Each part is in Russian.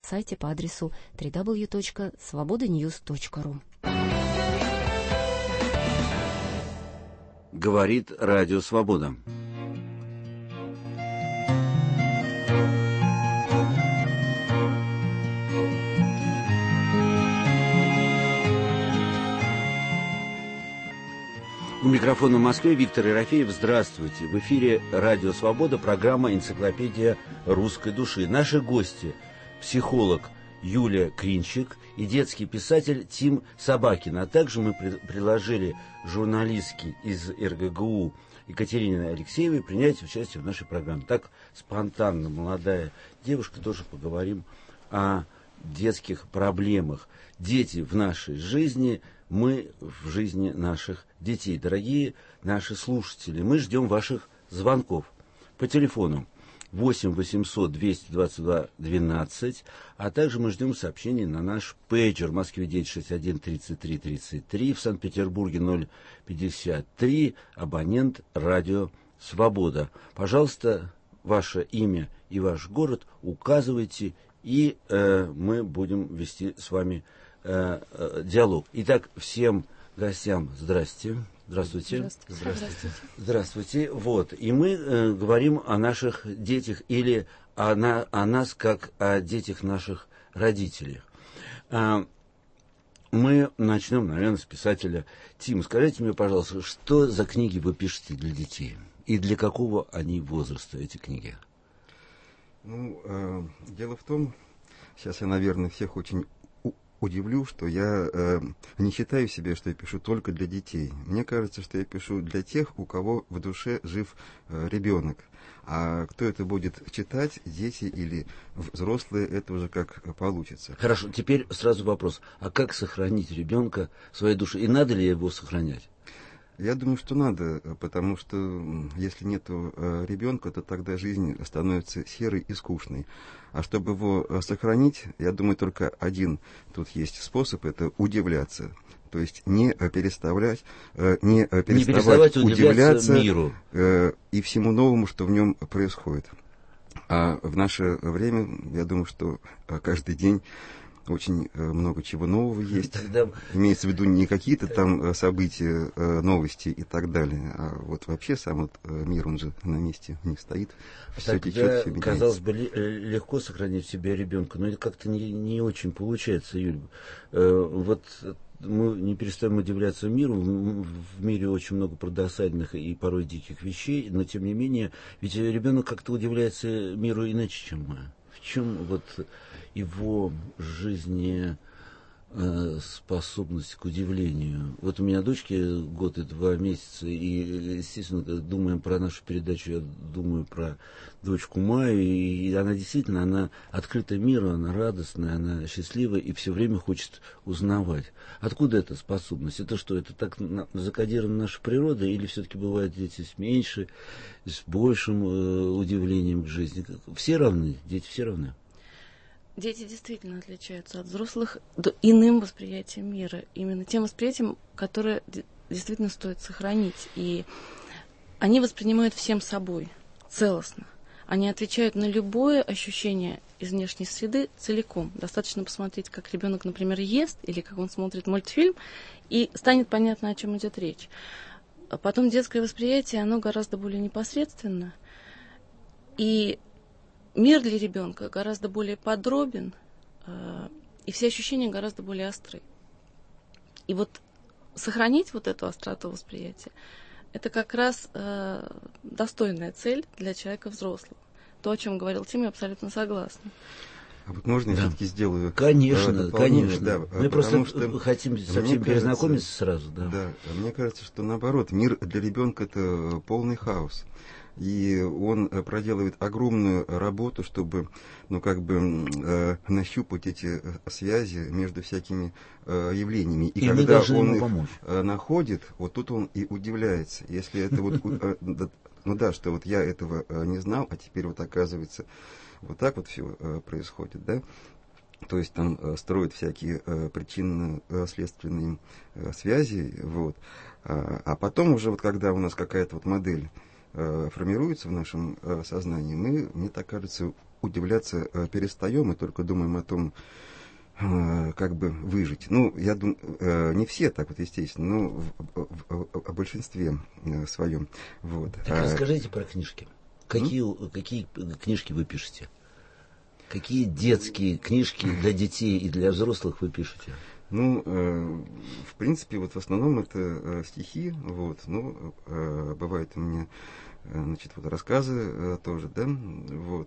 сайте по адресу www.svobodanews.ru. Говорит Радио Свобода. У микрофона в Москве Виктор Ерофеев. Здравствуйте. В эфире Радио Свобода, программа «Энциклопедия русской души». Наши гости – психолог Юлия Кринчик и детский писатель Тим Собакин. А также мы приложили журналистки из РГГУ Екатерине Алексеевой принять участие в нашей программе. Так спонтанно молодая девушка, тоже поговорим о детских проблемах. Дети в нашей жизни, мы в жизни наших детей. Дорогие наши слушатели, мы ждем ваших звонков по телефону 8 800 222 12, а также мы ждем сообщений на наш пейджер в Москве 961 33 33, в Санкт-Петербурге 053, абонент Радио Свобода. Пожалуйста, ваше имя и ваш город указывайте, и мы будем вести с вами диалог. Итак, всем гостям здрасте. Здравствуйте. Здравствуйте. Здравствуйте. Вот. И мы говорим о наших детях или о нас как о детях наших родителей. Мы начнем, наверное, с писателя Тима. Скажите мне, пожалуйста, что за книги вы пишете для детей? И для какого они возраста, эти книги? Дело в том, сейчас я, наверное, всех очень удивлю, что я не считаю себя, что я пишу только для детей. Мне кажется, что я пишу для тех, у кого в душе жив ребенок. А кто это будет читать, дети или взрослые, это уже как получится. Хорошо, теперь сразу вопрос. А как сохранить ребенка в своей душе? И надо ли его сохранять? Я думаю, что надо, потому что если нет ребенка, то тогда жизнь становится серой и скучной. А чтобы его сохранить, я думаю, только один тут есть способ – это удивляться. То есть не переставать удивляться миру и всему новому, что в нем происходит. А в наше время, я думаю, что каждый день очень много чего нового есть. Тогда... Имеется в виду не какие-то там события, новости и так далее, а вот вообще сам мир, он же на месте не стоит. Все течет, все меняется. Казалось бы, легко сохранить в себе ребенка, но это как-то не очень получается, Юль. Вот мы не перестаем удивляться миру. В мире очень много парадоксальных и порой диких вещей, но тем не менее, ведь ребенок как-то удивляется миру иначе, чем мы. В чем вот его жизнеспособность к удивлению? Вот у меня дочке год и 2 месяца, и, естественно, думая про нашу передачу, я думаю про дочку Майю, и она действительно, она открыта миру, она радостная, она счастливая и все время хочет узнавать. Откуда эта способность? Это что, это так закодирована наша природа, или все-таки бывают дети с меньше, с большим удивлением к жизни? Все равны? Дети все равны? Дети действительно отличаются от взрослых иным восприятием мира. Именно тем восприятием, которое действительно стоит сохранить. И они воспринимают всем собой, целостно. Они отвечают на любое ощущение из внешней среды целиком. Достаточно посмотреть, как ребенок, например, ест, или как он смотрит мультфильм, и станет понятно, о чем идет речь. А потом детское восприятие, оно гораздо более непосредственно. И мир для ребенка гораздо более подробен, и все ощущения гораздо более остры. И вот сохранить вот эту остроту восприятия, это как раз достойная цель для человека взрослого. То, о чем говорил Тим, я абсолютно согласна. А вот можно я все-таки сделаю? Конечно, конечно. Да, мы просто хотим со всем перезнакомиться сразу. Да, мне кажется, что наоборот, мир для ребенка это полный хаос. И он проделывает огромную работу, чтобы, нащупать эти связи между всякими явлениями. И когда он их находит, вот тут он и удивляется. Если это вот, что вот я этого не знал, а теперь вот оказывается вот так вот все происходит, да? То есть там строят всякие причинно-следственные связи, вот. А потом уже вот когда у нас какая-то вот модель формируется в нашем сознании, мы, мне так кажется, удивляться перестаем и только думаем о том, как бы выжить. Ну, я думаю, не все так вот, естественно, но в большинстве своем. Вот. Так расскажите про книжки. Какие книжки вы пишете? Какие детские книжки для детей и для взрослых вы пишете? Ну, в принципе, вот в основном это стихи, вот, но бывает у меня, значит, вот рассказы тоже, да, вот.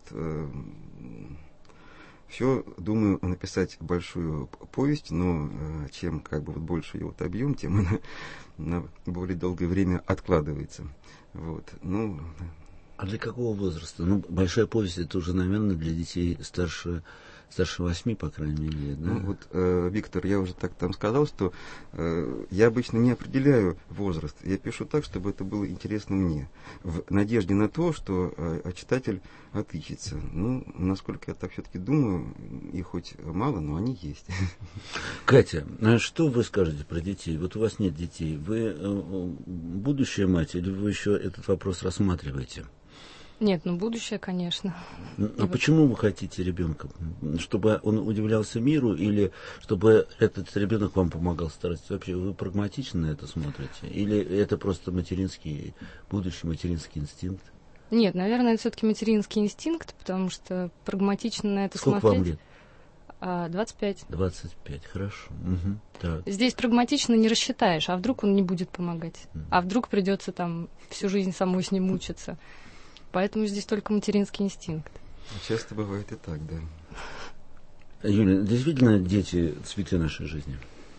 Все думаю написать большую повесть, но чем как бы вот больше ее вот объем, тем она на более долгое время откладывается. Вот, ну. А для какого возраста? Ну, большая повесть это уже, наверное, для детей старше 8, по крайней мере, да? Ну, вот, Виктор, я уже так там сказал, что я обычно не определяю возраст. Я пишу так, чтобы это было интересно мне. В надежде на то, что читатель отыщется. Ну, насколько я так все-таки думаю, их хоть мало, но они есть. Катя, а что вы скажете про детей? Вот у вас нет детей. Вы будущая мать или вы еще этот вопрос рассматриваете? Нет, ну будущее, конечно. А почему вы хотите ребенка? Чтобы он удивлялся миру или чтобы этот ребенок вам помогал стараться? Вообще вы прагматично на это смотрите? Или это просто будущий материнский инстинкт? Нет, наверное, это все-таки материнский инстинкт, потому что прагматично на это смотреть. Сколько вам лет? 25. 25, хорошо. Угу, так. Здесь прагматично не рассчитаешь, а вдруг он не будет помогать? А вдруг придется там всю жизнь самой с ним мучиться? Поэтому здесь только материнский инстинкт. Часто бывает и так, да. Юля, действительно дети цветы нашей жизни?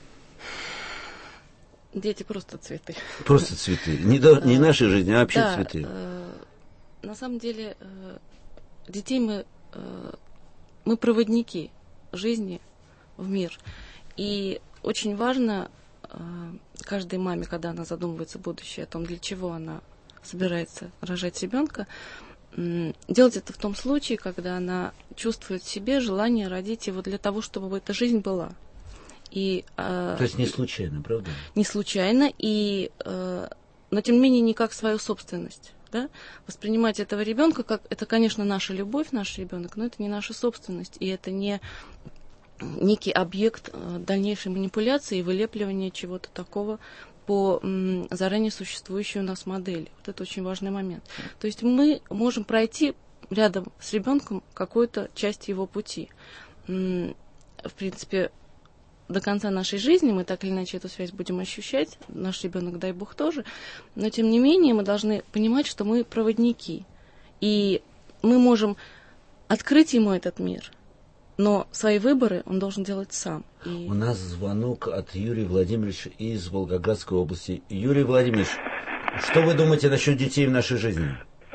Дети просто цветы. Просто цветы. Не нашей жизни, а вообще да, цветы. На самом деле детей мы проводники жизни в мир. И очень важно каждой маме, когда она задумывается о будущем, о том, для чего она собирается рожать ребенка, делать это в том случае, когда она чувствует в себе желание родить его для того, чтобы эта жизнь была. То есть не случайно, правда? Не случайно, но тем не менее не как свою собственность. Да? Воспринимать этого ребенка как это, конечно, наша любовь, наш ребенок, но это не наша собственность, и это не некий объект дальнейшей манипуляции и вылепливания чего-то такого по заранее существующей у нас модели. Вот это очень важный момент. То есть мы можем пройти рядом с ребенком какую-то часть его пути. В принципе, до конца нашей жизни мы так или иначе эту связь будем ощущать, наш ребенок, дай бог, тоже, но тем не менее мы должны понимать, что мы проводники, и мы можем открыть ему этот мир, но свои выборы он должен делать сам. И... У нас звонок от Юрия Владимировича из Волгоградской области. Юрий Владимирович, что вы думаете насчет детей в нашей жизни?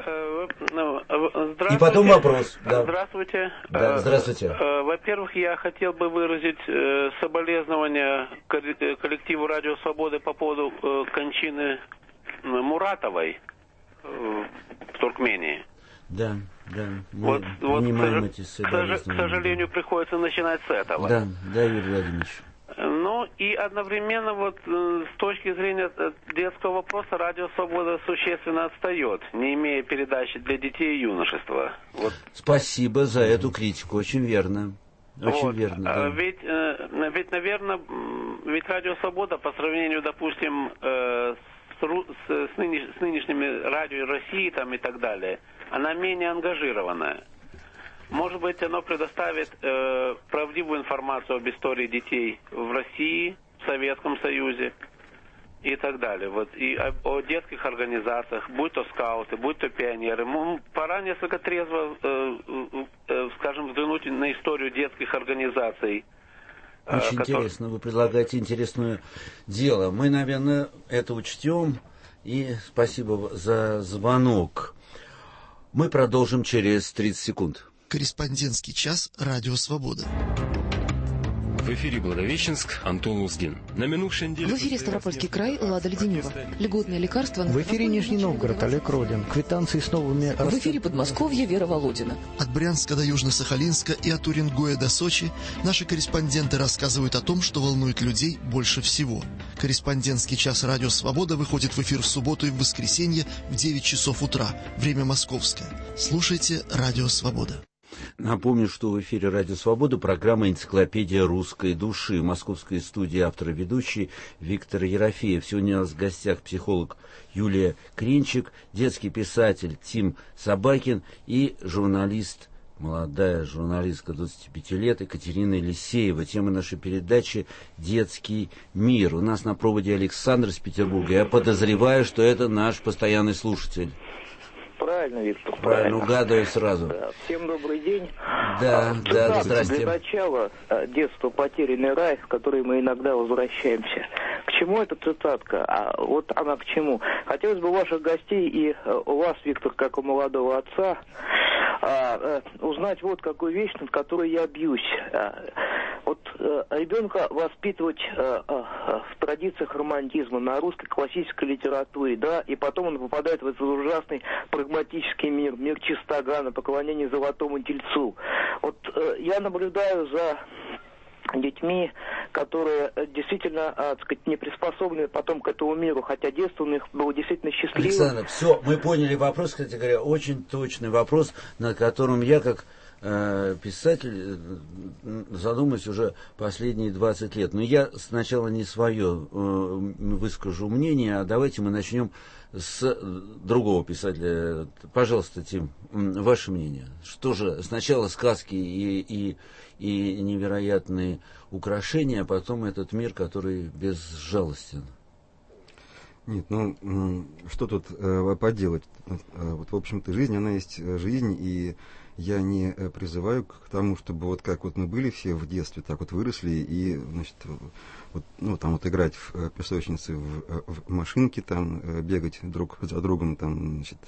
И потом вопрос. Да. Здравствуйте. Да, здравствуйте. Во-первых, я хотел бы выразить соболезнования коллективу «Радио Свободы» по поводу кончины Муратовой в Туркмении. Да, мы понимаем эти соболезнования. К сожалению, приходится начинать с этого. Да, Юрий Владимирович. Ну и одновременно вот с точки зрения детского вопроса «Радио Свобода» существенно отстает, не имея передачи для детей и юношества. Вот. Спасибо за эту критику, очень верно. Очень верно. Да. Ведь, наверное, «Радио Свобода» по сравнению, допустим, с нынешними радио России там и так далее, она менее ангажированная. Может быть, оно предоставит правдивую информацию об истории детей в России, в Советском Союзе и так далее. Вот, и о детских организациях, будь то скауты, будь то пионеры. Пора несколько трезво, скажем, взглянуть на историю детских организаций. Очень интересно, вы предлагаете интересное дело. Мы, наверное, это учтем. И спасибо за звонок. Мы продолжим через 30 секунд. Корреспондентский час «Радио Свобода». В эфире Благовещенск, Антон Лузгин. На минувшей неделе... В эфире Ставропольский край, Лада Леденева. Льготные лекарства... В эфире Нижний Новгород, Олег Родин. Квитанции с новыми... В эфире Подмосковье, Вера Володина. От Брянска до Южно-Сахалинска и от Уренгоя до Сочи наши корреспонденты рассказывают о том, что волнует людей больше всего. Корреспондентский час «Радио Свобода» выходит в эфир в субботу и в воскресенье в 9 часов утра. Время московское. Слушайте «Радио Свобода». Напомню, что в эфире «Радио Свобода» программа «Энциклопедия русской души». В московской студии автор и ведущий Виктор Ерофеев. Сегодня у нас в гостях психолог Юлия Кринчик, детский писатель Тим Собакин и журналист, молодая журналистка 25 лет Екатерина Елисеева. Тема нашей передачи «Детский мир». У нас на проводе Александр из Петербурга. Я подозреваю, что это наш постоянный слушатель. Правильно, Виктор. Правильно, угадываю сразу. Да. Всем добрый день. Да, здравствуйте. Для начала, детство — потерянный рай, в который мы иногда возвращаемся. К чему эта цитатка? А вот она к чему? Хотелось бы у ваших гостей и у вас, Виктор, как у молодого отца, узнать вот какую вещь, над которой я бьюсь. Вот ребенка воспитывать в традициях романтизма, на русской классической литературе, да, и потом он попадает в этот ужасный прагматический мир, мир чистогана, поклонение золотому тельцу. Вот я наблюдаю за детьми, которые действительно, так сказать, не приспособлены потом к этому миру, хотя детство у них было действительно счастливым. Александр, все, мы поняли вопрос, кстати говоря, очень точный вопрос, над которым я как писатель задумаюсь уже последние 20 лет. Но я сначала не свое выскажу мнение, а давайте мы начнем с другого писателя. Пожалуйста, Тим, ваше мнение. Что же, сначала сказки и невероятные украшения, а потом этот мир, который безжалостен. Нет, ну, что тут поделать? Вот, в общем-то, жизнь, она есть жизнь, и я не призываю к тому, чтобы вот как вот мы были все в детстве, так вот выросли, и, значит, вот, ну, там вот играть в песочнице, в машинки, там, бегать друг за другом, там, значит,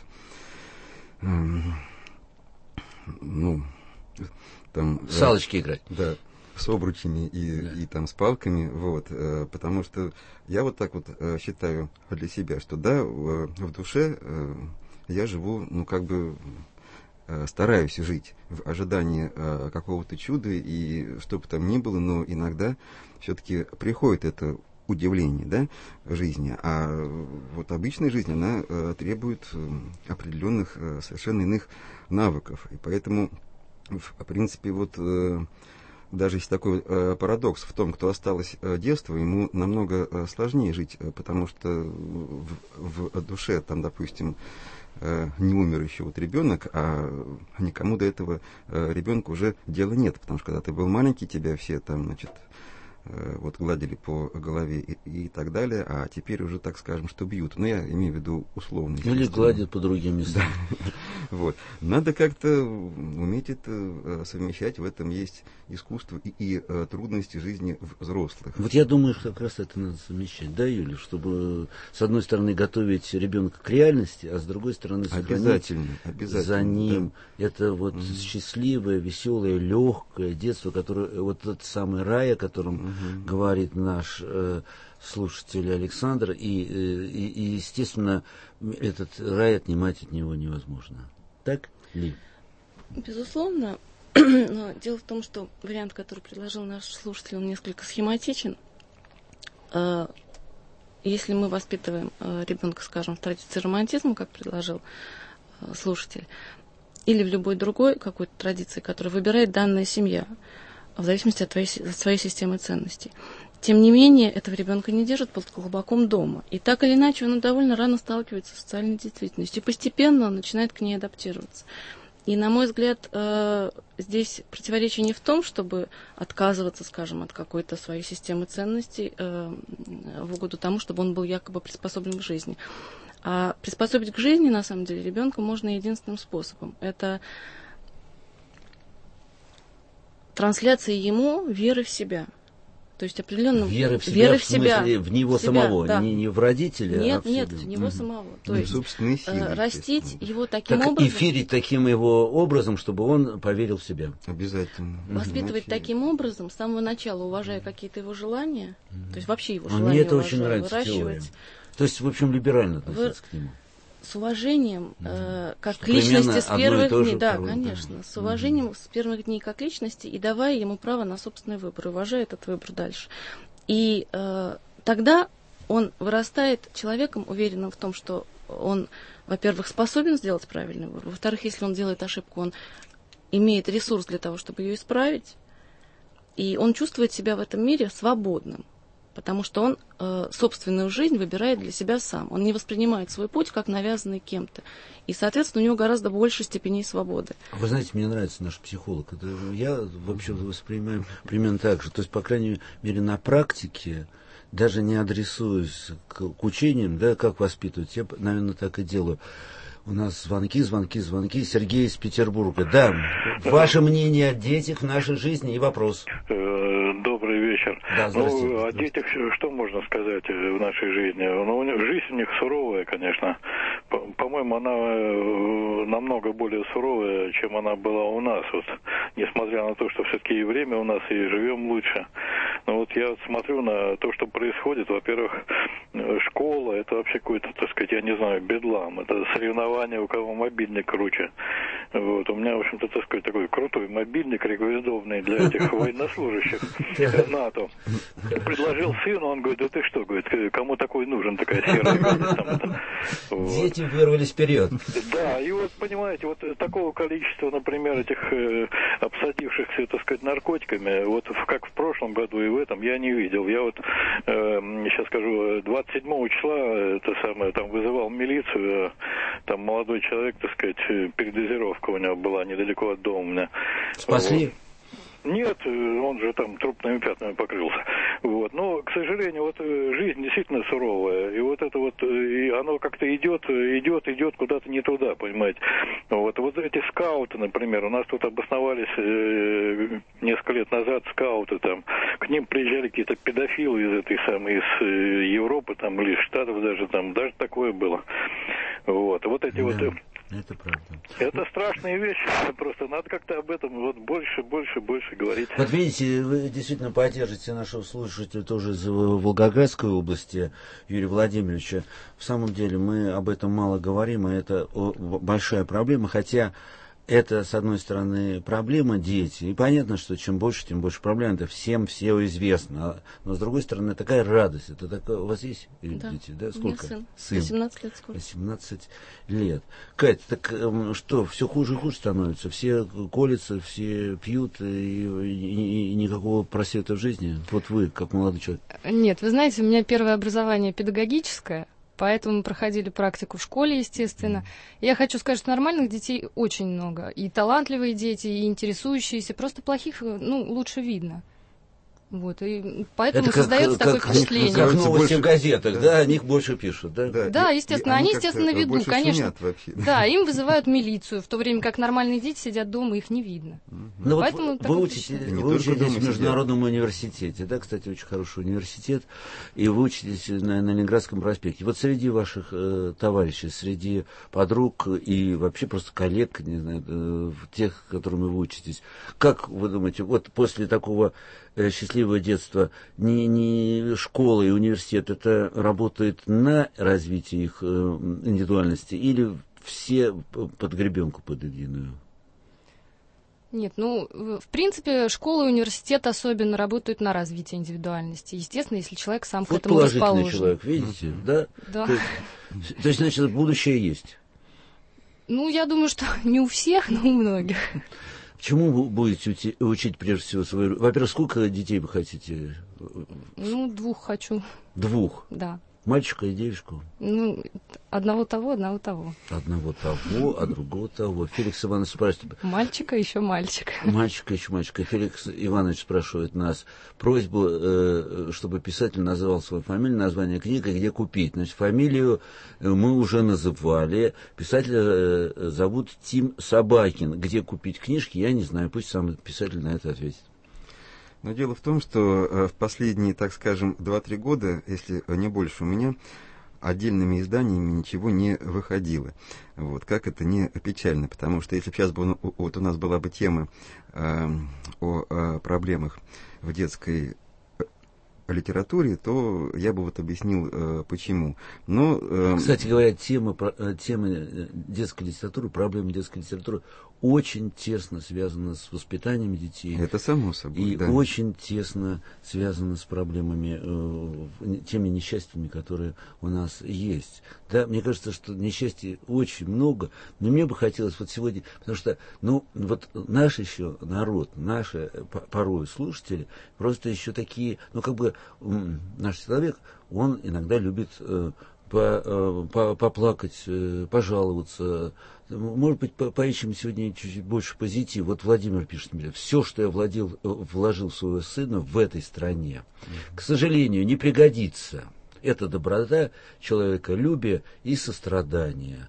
ну, там... Салочки играть. Да, с обручами и там с палками, вот, потому что я вот так вот считаю для себя, что да, в душе я живу, ну, как бы стараюсь жить в ожидании какого-то чуда, и что бы там ни было, но иногда все-таки приходит это удивление, да, жизни, а вот обычная жизнь, она требует определенных совершенно иных навыков, и поэтому, в принципе, вот даже есть такой парадокс в том, кто осталось детство, ему намного сложнее жить, потому что в душе, там, допустим, не умер еще вот ребенок, а никому до этого ребенка уже дела нет, потому что когда ты был маленький, тебя все там, значит, вот гладили по голове и так далее, а теперь уже, так скажем, что бьют. Но я имею в виду условно. Или гладят по другим местам. Вот. Надо как-то уметь это совмещать, в этом есть искусство и трудности жизни взрослых. Вот я думаю, что как раз это надо совмещать, да, Юля, чтобы с одной стороны готовить ребенка к реальности, а с другой стороны сохранить за ним это вот счастливое, веселое, легкое детство, которое, вот тот самый рай, о котором говорит наш слушатель Александр, и естественно, этот рай отнимать от него невозможно. Так ли? Безусловно. Но дело в том, что вариант, который предложил наш слушатель, он несколько схематичен. Если мы воспитываем ребенка, скажем, в традиции романтизма, как предложил слушатель, или в любой другой какой-то традиции, которую выбирает данная семья, в зависимости от своей системы ценностей. Тем не менее, этого ребенка не держат под колпаком дома. И так или иначе, он довольно рано сталкивается с социальной действительностью. И постепенно он начинает к ней адаптироваться. И, на мой взгляд, здесь противоречие не в том, чтобы отказываться, скажем, от какой-то своей системы ценностей в угоду тому, чтобы он был якобы приспособлен к жизни. А приспособить к жизни, на самом деле, ребенка можно единственным способом. Это трансляция ему веры в себя. То есть определенно веры в себя, в смысле, в него самого, да. не в родителя. Нет, в него самого. То есть растить его таким образом. И верить таким его образом, чтобы он поверил в себя. Обязательно. Воспитывать таким образом, с самого начала уважая какие-то его желания, то есть вообще его желания. Мне это очень нравится теория. То есть, в общем, либерально относиться к нему. С уважением, как к личности с первых дней, да, конечно, с уважением с первых дней как личности и давая ему право на собственный выбор, уважая этот выбор дальше. И тогда он вырастает человеком, уверенным в том, что он, во-первых, способен сделать правильный выбор, во-вторых, если он делает ошибку, он имеет ресурс для того, чтобы ее исправить, и он чувствует себя в этом мире свободным, потому что он собственную жизнь выбирает для себя сам. Он не воспринимает свой путь как навязанный кем-то. И, соответственно, у него гораздо больше степеней свободы. Вы знаете, мне нравится наш психолог. Это я вообще воспринимаю примерно так же. То есть, по крайней мере, на практике, даже не адресуясь к учениям, да, как воспитывать, я, наверное, так и делаю. У нас звонки. Сергей из Петербурга. Да, ваше мнение о детях в нашей жизни и вопрос. Добрый вечер. Да, ну, о детях что можно сказать в нашей жизни? Ну, жизнь у них суровая, конечно. По-моему, она намного более суровая, чем она была у нас. Вот, несмотря на то, что все-таки и время у нас, и живем лучше. Но вот я смотрю на то, что происходит. Во-первых, школа, это вообще какой-то, так сказать, я не знаю, бедлам. Это соревнование, у кого мобильник круче. Вот. У меня, в общем-то, так сказать, такой крутой мобильник, рекомендованный для этих военнослужащих НАТО. Предложил сыну, он говорит, да ты что, говорит, кому такой нужен, такая серая. Дети вырвались вперед. Да, и вот, понимаете, вот такого количества, например, этих обсадившихся, так сказать, наркотиками, вот как в прошлом году и в этом, я не видел. Я вот, сейчас скажу, 27 числа, это самое, там вызывал милицию, там молодой человек, так сказать, передозировка у него была недалеко от дома у меня. Спасли? Вот. Нет, он же там трупными пятнами покрылся. Вот. Но, к сожалению, вот жизнь действительно суровая. И вот это вот, и оно как-то идет куда-то не туда, понимаете. Вот эти скауты, например, у нас тут обосновались несколько лет назад скауты там. К ним приезжали какие-то педофилы из этой самой, из Европы там, или Штатов даже там. Даже такое было. Вот эти вот... Это правда. Это страшные вещи, просто надо как-то об этом вот больше говорить. Вот видите, вы действительно поддержите нашего слушателя тоже из Волгоградской области, Юрия Владимировича. В самом деле мы об этом мало говорим, и это большая проблема, хотя это, с одной стороны, проблема дети, и понятно, что чем больше проблем, это всем все известно, но с другой стороны, такая радость, это такое, у вас есть дети, да? Сколько? У меня сын. 18 лет скоро. 18 лет. Кать, так что, все хуже и хуже становится, все колятся, все пьют, и никакого просвета в жизни? Вот вы, как молодой человек. Нет, вы знаете, у меня первое образование педагогическое, поэтому мы проходили практику в школе, естественно. Я хочу сказать, что нормальных детей очень много. И талантливые дети, и интересующиеся. Просто плохих, лучше видно. Вот, и поэтому создается такое впечатление. Как новости в газетах, да, о них больше пишут, да? Да, естественно, они, естественно, на виду, конечно. Да, им вызывают милицию, в то время как нормальные дети сидят дома, их не видно. Ну, поэтому вот вы учитесь в Международном университете, да, кстати, очень хороший университет, и вы учитесь на Ленинградском проспекте. Вот среди ваших товарищей, среди подруг и вообще просто коллег, не знаю, тех, которыми вы учитесь, как вы думаете, вот после такого счастливое детство, не школа и университет, это работает на развитие их индивидуальности или все под гребенку под единую? Нет, в принципе, школа и университет особенно работают на развитие индивидуальности. Естественно, если человек сам к этому расположен. Положительный человек, видите, да? Да. То есть, значит, будущее есть? Я думаю, что не у всех, но у многих. Чему вы будете учить прежде всего свою... Во-первых, сколько детей вы хотите? 2 хочу. 2? Да. Мальчика и девушку? Одного того. Одного того, а другого того. Феликс Иванович спрашивает... Мальчика еще мальчика. Мальчика еще мальчика. Феликс Иванович спрашивает нас просьбу, чтобы писатель назвал свою фамилию, название книги, где купить. Значит, фамилию мы уже называли. Писателя зовут Тим Собакин. Где купить книжки, я не знаю. Пусть сам писатель на это ответит. Но дело в том, что в последние, так скажем, 2-3 года, если не больше, у меня отдельными изданиями ничего не выходило. Вот, как это не печально, потому что если бы сейчас у нас была бы тема о проблемах в детской литературе, то я бы вот объяснил, почему. Но, кстати говоря, тема детской литературы, проблемы детской литературы очень тесно связана с воспитанием детей. Это само собой, и да. очень тесно связана с проблемами, теми несчастьями, которые у нас есть. Да, мне кажется, что несчастья очень много, но мне бы хотелось вот сегодня, потому что, вот наш еще народ, наши порой слушатели, просто еще такие, наш человек, он иногда любит поплакать, пожаловаться. Может быть, поищем сегодня чуть больше позитива. Вот Владимир пишет мне: все, что я вложил в своего сына в этой стране, к сожалению, не пригодится. Это доброта, человеколюбие и сострадание.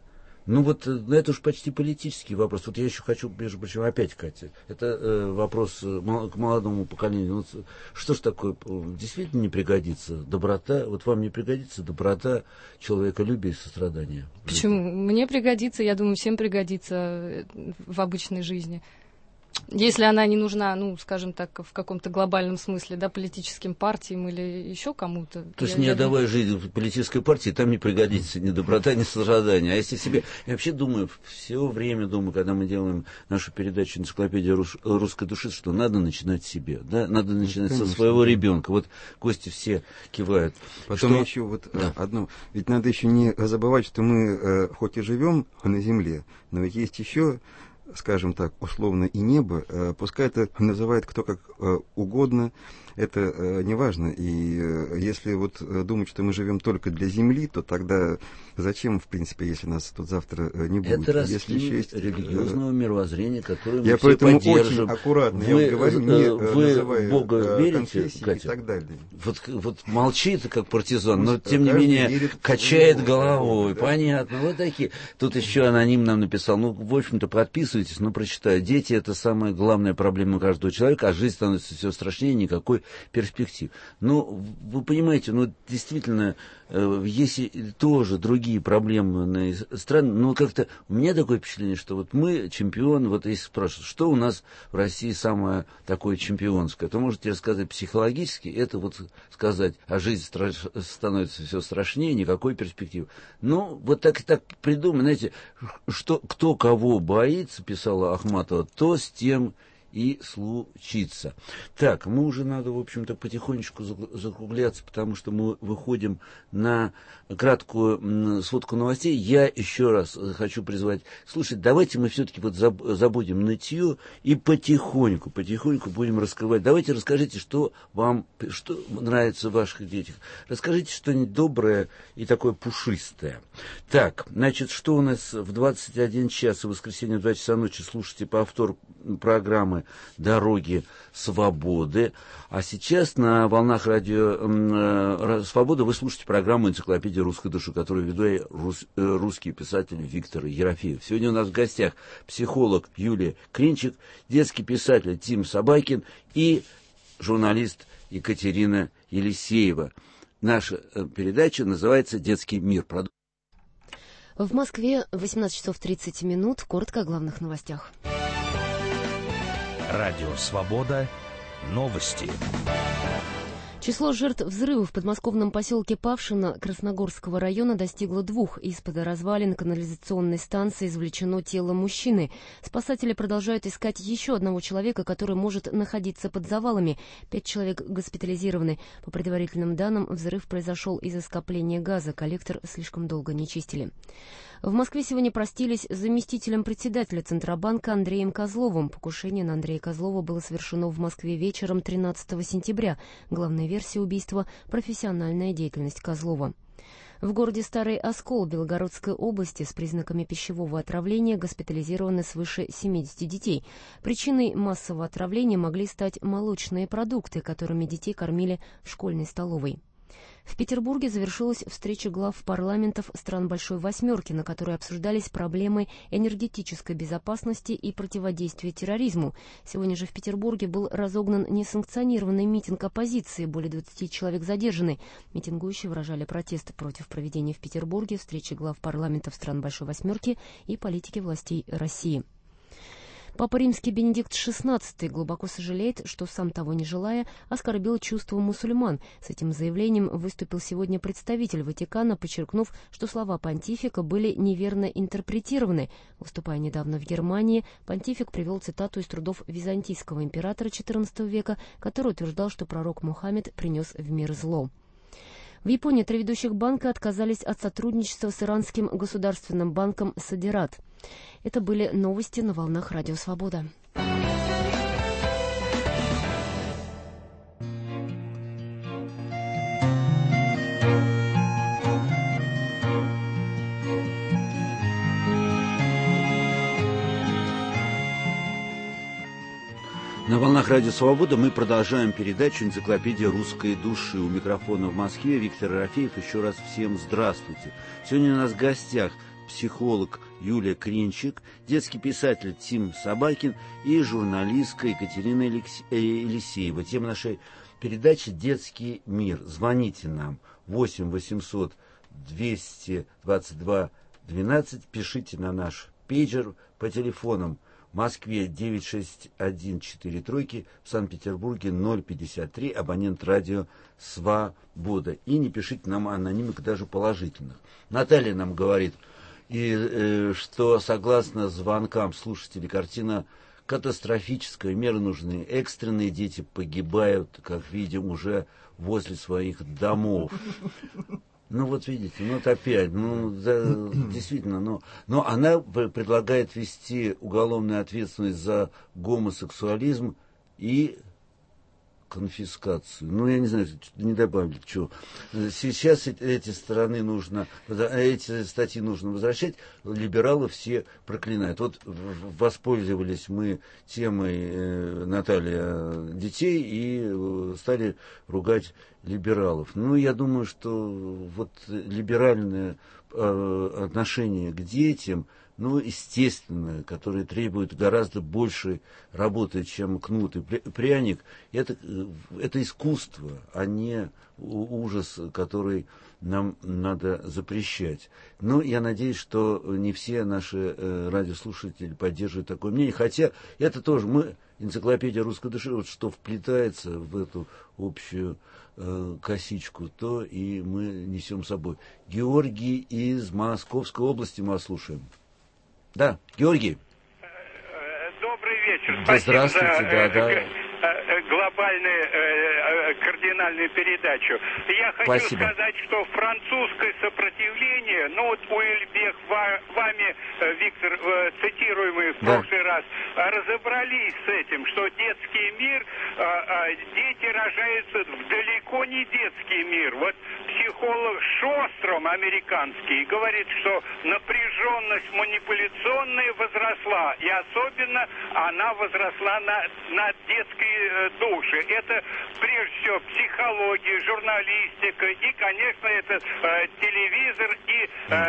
Это уж почти политический вопрос. Вот я еще хочу, между прочим, опять, Катя, это вопрос к молодому поколению. Что ж такое действительно не пригодится? Доброта, вот вам не пригодится доброта, человеколюбие и сострадание? Почему? Мне пригодится, я думаю, всем пригодится в обычной жизни. Если она не нужна, скажем так, в каком-то глобальном смысле, да, политическим партиям или еще кому-то. То есть не отдавая жизнь в политической партии, там не пригодится ни доброта, ни сострадание. А если себе... Я вообще думаю, все время думаю, когда мы делаем нашу передачу «Энциклопедия русской души», что надо начинать с себя, да, надо начинать со своего ребенка. Вот гости все кивают. Потом еще одно. Ведь надо еще не забывать, что мы хоть и живем на земле, но ведь есть еще, скажем так, условно и небо, пускай это называет кто как угодно, это не важно. И если думать, что мы живем только для Земли, то тогда зачем, в принципе, если нас тут завтра не будет? Это распил религиозного мировоззрения, которое мы я все поэтому поддержим. Очень аккуратно я говорю, вы в Бога верите, Катя? И так далее. Вот молчит, как партизан, но тем не менее качает головой. Понятно, вот такие. Тут еще аноним нам написал, в общем-то, подписывайтесь, прочитаю. Дети — это самая главная проблема каждого человека, а жизнь становится все страшнее, никакой перспектив. Вы понимаете, действительно, есть тоже другие проблемы стран, но как-то у меня такое впечатление, что вот мы чемпион, вот если спрашивают, что у нас в России самое такое чемпионское, то можете рассказать психологически, это вот сказать, а жизнь становится все страшнее, никакой перспективы. Вот так и так придумано, знаете, что кто кого боится, писала Ахматова, то с тем и случится. Так, мы уже надо, в общем-то, потихонечку закругляться, потому что мы выходим на краткую сводку новостей. Я еще раз хочу призвать слушать. Давайте мы все-таки забудем нытье и потихоньку будем раскрывать. Давайте расскажите, что нравится в ваших детях. Расскажите что-нибудь доброе и такое пушистое. Так, значит, что у нас в 21 час, в воскресенье в 2 часа ночи слушайте повтор программы «Дороги свободы». А сейчас на волнах радио «Свобода» вы слушаете программу «Энциклопедия русской души», которую веду русский писатель Виктор Ерофеев. Сегодня у нас в гостях психолог Юлия Кринчик, детский писатель Тим Собакин и журналист Екатерина Елисеева. Наша передача называется «Детский мир». В Москве 18 часов 30 минут. Коротко о главных новостях. Радио «Свобода». Новости. Число жертв взрыва в подмосковном поселке Павшино Красногорского района достигло 2. Из-под развалин канализационной станции извлечено тело мужчины. Спасатели продолжают искать еще одного человека, который может находиться под завалами. 5 человек госпитализированы. По предварительным данным, взрыв произошел из-за скопления газа. Коллектор слишком долго не чистили. В Москве сегодня простились с заместителем председателя Центробанка Андреем Козловым. Покушение на Андрея Козлова было совершено в Москве вечером 13 сентября. Главная версия убийства – профессиональная деятельность Козлова. В городе Старый Оскол Белгородской области с признаками пищевого отравления госпитализированы свыше 70 детей. Причиной массового отравления могли стать молочные продукты, которыми детей кормили в школьной столовой. В Петербурге завершилась встреча глав парламентов стран Большой Восьмерки, на которой обсуждались проблемы энергетической безопасности и противодействия терроризму. Сегодня же в Петербурге был разогнан несанкционированный митинг оппозиции. Более 20 человек задержаны. Митингующие выражали протест против проведения в Петербурге встречи глав парламентов стран Большой Восьмерки и политики властей России. Папа Римский Бенедикт XVI глубоко сожалеет, что, сам того не желая, оскорбил чувства мусульман. С этим заявлением выступил сегодня представитель Ватикана, подчеркнув, что слова понтифика были неверно интерпретированы. Выступая недавно в Германии, понтифик привел цитату из трудов византийского императора XIV века, который утверждал, что пророк Мухаммед принес в мир зло. В Японии 3 ведущих банка отказались от сотрудничества с иранским государственным банком «Садират». Это были новости на волнах Радио Свобода. На волнах Радио Свобода мы продолжаем передачу «Энциклопедия русской души». У микрофона в Москве Виктор Ерофеев. Еще раз всем здравствуйте. Сегодня у нас в гостях психолог Юлия Кринчик, детский писатель Тим Собакин и журналистка Екатерина Елисеева. Тема нашей передачи «Детский мир». Звоните нам 8 800 222 12. Пишите на наш пейджер по телефонам. В Москве 96143, в Санкт-Петербурге 053, абонент радио «Свобода». И не пишите нам анонимок, даже положительных. Наталья нам говорит, что согласно звонкам слушателей, картина катастрофическая, меры нужны. Экстренные дети погибают, как видим, уже возле своих домов. Ну вот видите, ну вот опять, действительно, но она предлагает ввести уголовную ответственность за гомосексуализм и конфискацию. Ну, я не знаю, не добавили, что. Сейчас эти статьи нужно возвращать, либералы все проклинают. Вот воспользовались мы темой Наталья детей и стали ругать либералов. Ну, я думаю, что вот либеральное отношение к детям, ну, естественно, которые требуют гораздо больше работы, чем кнут и пряник, это искусство, а не ужас, который нам надо запрещать. Но я надеюсь, что не все наши радиослушатели поддерживают такое мнение, хотя это тоже энциклопедия русской души, вот что вплетается в эту общую косичку, то и мы несем с собой. Георгий из Московской области мы вас слушаем. Да, Георгий. Добрый вечер. Да, здравствуйте, за глобальную кардинальную передачу. Я хочу сказать, что французское сопротивление, вот Уильбек, вами, Виктор, цитируемый в прошлый раз, разобрались с этим, что детский мир, дети рожаются в далеко не детский мир. Вот психолог Шостром, американский, говорит, что напряженность манипуляционная возросла, и особенно она возросла на детской душе. Это прежде всего психология, журналистика и, конечно, это телевизор и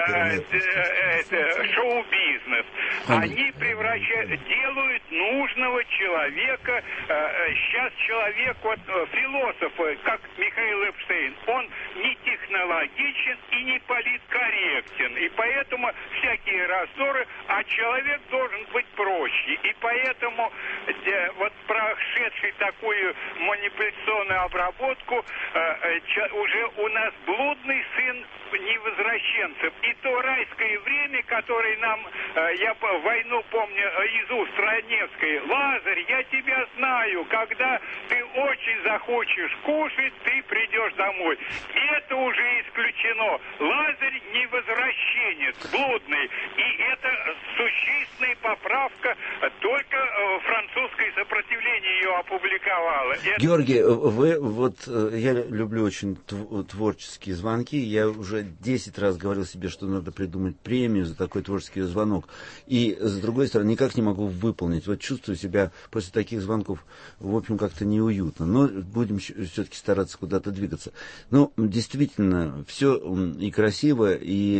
шоу-бизнес. Они делают нужного человека. Сейчас человек, философы, как Михаил Эпштейн, он не технологичен и не политкорректен. И поэтому всякие раздоры, а человек должен быть проще. И поэтому прошедший такую манипуляционную обработку уже у нас блудный сын невозвращенцев. И то райское время, которое нам, я войну помню из уст Раневской, Лазарь, я тебя знаю, когда ты очень захочешь кушать, ты придешь домой. Это уже исключено. Лазарь невозвращенец, блудный. И это существенная поправка, только французское сопротивление ее опубликовало. Георгий, я люблю очень творческие звонки. Я уже 10 раз говорил себе, что надо придумать премию за такой творческий звонок. И, с другой стороны, никак не могу выполнить. Вот чувствую себя после таких звонков, в общем, как-то неуютно. Но будем все-таки стараться куда-то двигаться. Но действительно, все и красиво,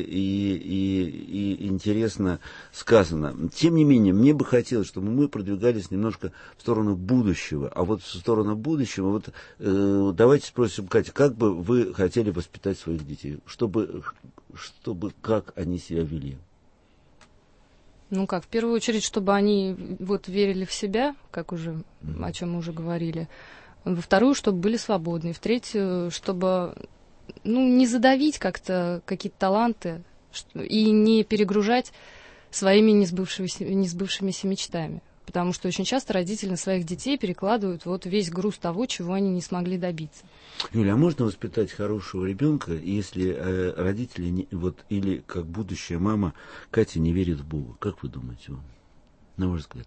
и интересно сказано. Тем не менее, мне бы хотелось, чтобы мы продвигались немножко в сторону будущего. А вот в сторону будущего, давайте спросим, Катя, как бы вы хотели воспитать своих детей? Чтобы как они себя вели? Ну как, в первую очередь, чтобы они вот верили в себя, как уже, о чем мы уже говорили. Во вторую, чтобы были свободны. В третью, чтобы не задавить как-то какие-то таланты и не перегружать своими несбывшимися мечтами. Потому что очень часто родители на своих детей перекладывают вот весь груз того, чего они не смогли добиться. Юля, а можно воспитать хорошего ребенка, если родители, или как будущая мама Катя не верит в Бога? Как вы думаете, на ваш взгляд?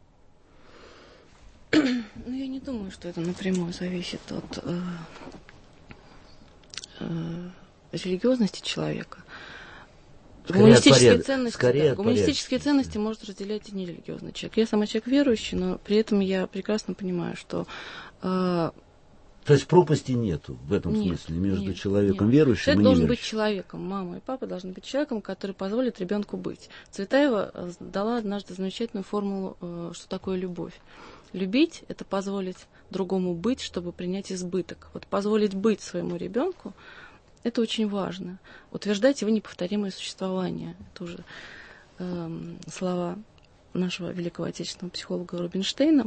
Я не думаю, что это напрямую зависит от религиозности человека. Гуманистические ценности может разделять и нерелигиозный человек. Я сама человек верующий, но при этом я прекрасно понимаю, что... То есть пропасти нету в этом смысле между человеком верующим человек и должен неверующим. быть человеком. Мама и папа должны быть человеком, который позволит ребенку быть. Цветаева дала однажды замечательную формулу, что такое любовь. Любить – это позволить другому быть, чтобы принять избыток. Вот позволить быть своему ребенку – это очень важно. Утверждать его неповторимое существование. Это уже слова нашего великого отечественного психолога Рубинштейна.